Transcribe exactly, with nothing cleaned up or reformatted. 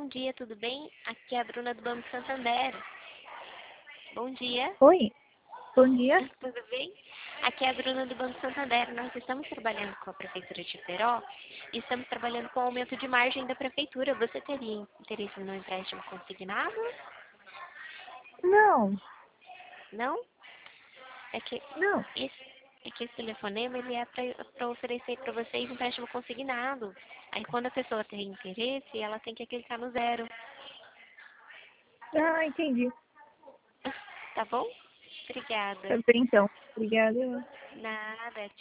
Bom dia, tudo bem? Aqui é a Bruna do Banco Santander. Bom dia. Oi, bom dia. Tudo bem? Aqui é a Bruna do Banco Santander. Nós estamos trabalhando com a Prefeitura de Iteró e estamos trabalhando com o aumento de margem da Prefeitura. Você teria interesse no empréstimo consignado? Não, Não? É que não. esse, é que esse telefonema ele é para oferecer para vocês empréstimo consignado. Aí quando a pessoa tem interesse, ela tem que clicar no zero. Ah, entendi. Tá bom? Obrigada. Tá bem, então. Obrigada. Nada.